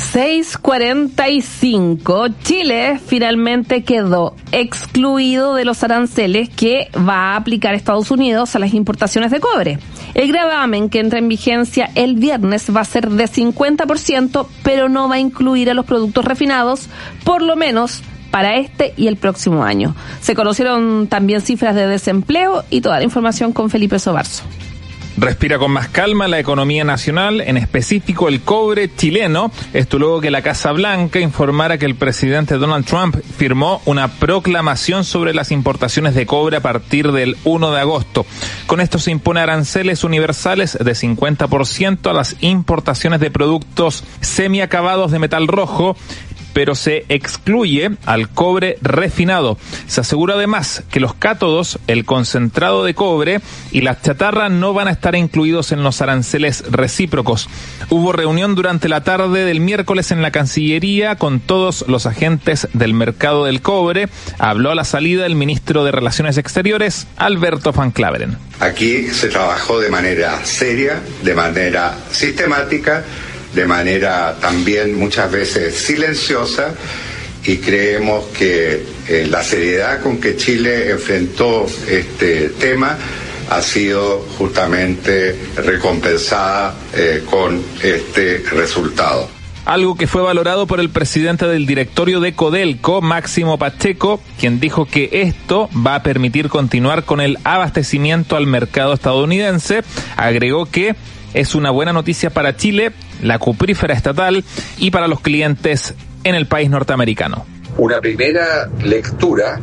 6:45. Chile finalmente quedó excluido de los aranceles que va a aplicar Estados Unidos a las importaciones de cobre. El gravamen que entra en vigencia el viernes va a ser de 50%, pero no va a incluir a los productos refinados, por lo menos para este y el próximo año. Se conocieron también cifras de desempleo y toda la información con Felipe Sobarzo. Respira con más calma la economía nacional, en específico el cobre chileno. Esto luego que la Casa Blanca informara que el presidente Donald Trump firmó una proclamación sobre las importaciones de cobre a partir del 1 de agosto. Con esto se impone aranceles universales de 50% a las importaciones de productos semiacabados de metal rojo, pero se excluye al cobre refinado. Se asegura además que los cátodos, el concentrado de cobre y la chatarra no van a estar incluidos en los aranceles recíprocos. Hubo reunión durante la tarde del miércoles en la Cancillería con todos los agentes del mercado del cobre. Habló a la salida el ministro de Relaciones Exteriores, Alberto Van Klaveren. Aquí se trabajó de manera seria, de manera sistemática, de manera también muchas veces silenciosa, y creemos que la seriedad con que Chile enfrentó este tema ha sido justamente recompensada con este resultado. Algo que fue valorado por el presidente del directorio de Codelco, Máximo Pacheco, quien dijo que esto va a permitir continuar con el abastecimiento al mercado estadounidense. Agregó que es una buena noticia para Chile, la cuprífera estatal, y para los clientes en el país norteamericano. Una primera lectura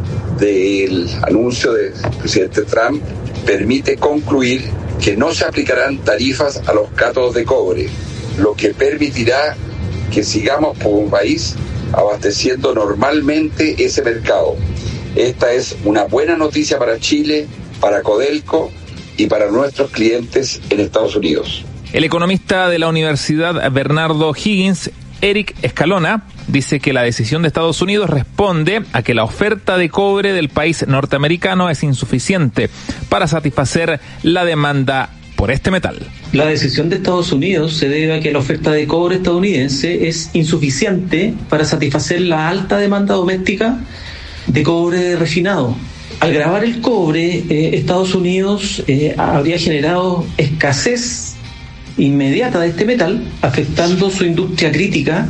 del anuncio del presidente Trump permite concluir que no se aplicarán tarifas a los cátodos de cobre, lo que permitirá que sigamos como país abasteciendo normalmente ese mercado. Esta es una buena noticia para Chile, para Codelco y para nuestros clientes en Estados Unidos. El economista de la Universidad Bernardo Higgins, Eric Escalona, dice que la decisión de Estados Unidos responde a que la oferta de cobre del país norteamericano es insuficiente para satisfacer la demanda por este metal. La decisión de Estados Unidos se debe a que la oferta de cobre estadounidense es insuficiente para satisfacer la alta demanda doméstica de cobre refinado. Al gravar el cobre, Estados Unidos habría generado escasez inmediata de este metal, afectando su industria crítica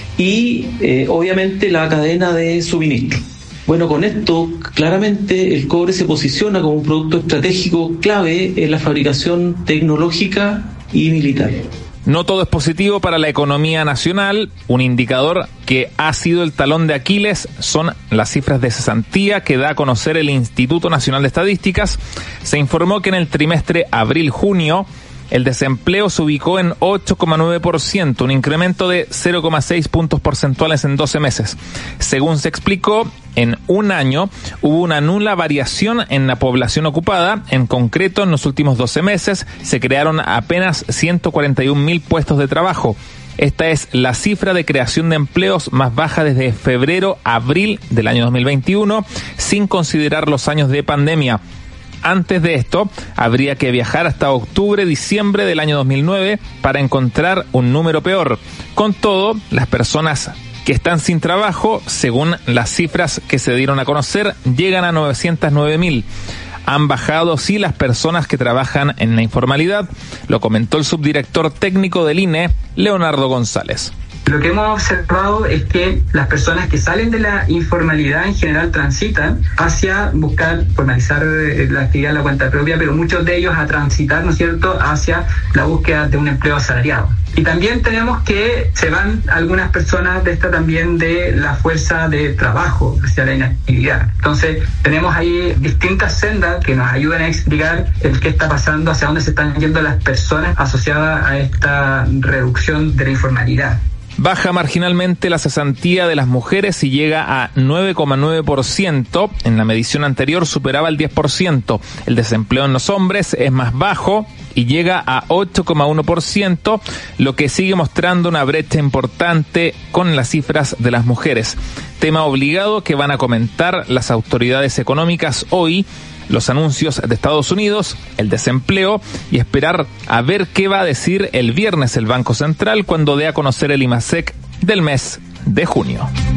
y obviamente la cadena de suministro. Bueno, con esto claramente el cobre se posiciona como un producto estratégico clave en la fabricación tecnológica y militar. No todo es positivo para la economía nacional. Un indicador que ha sido el talón de Aquiles son las cifras de cesantía que da a conocer el Instituto Nacional de Estadísticas. Se informó que en el trimestre abril-junio el desempleo se ubicó en 8,9%, un incremento de 0,6 puntos porcentuales en 12 meses. Según se explicó, en un año hubo una nula variación en la población ocupada. En concreto, en los últimos 12 meses se crearon apenas 141.000 puestos de trabajo. Esta es la cifra de creación de empleos más baja desde febrero-abril del año 2021, sin considerar los años de pandemia. Antes de esto, habría que viajar hasta octubre-diciembre del año 2009 para encontrar un número peor. Con todo, las personas que están sin trabajo, según las cifras que se dieron a conocer, llegan a 909.000. Han bajado, sí, las personas que trabajan en la informalidad, lo comentó el subdirector técnico del INE, Leonardo González. Lo que hemos observado es que las personas que salen de la informalidad en general transitan hacia buscar formalizar la actividad de la cuenta propia, pero muchos de ellos a transitar, ¿no es cierto?, hacia la búsqueda de un empleo asalariado. Y también tenemos que se van algunas personas de esta también de la fuerza de trabajo hacia la inactividad. Entonces tenemos ahí distintas sendas que nos ayudan a explicar el qué está pasando, hacia dónde se están yendo las personas asociadas a esta reducción de la informalidad. Baja marginalmente la cesantía de las mujeres y llega a 9,9%. En la medición anterior superaba el 10%. El desempleo en los hombres es más bajo y llega a 8,1%, lo que sigue mostrando una brecha importante con las cifras de las mujeres. Tema obligado que van a comentar las autoridades económicas hoy, los anuncios de Estados Unidos, el desempleo y esperar a ver qué va a decir el viernes el Banco Central cuando dé a conocer el IMASEC del mes de junio.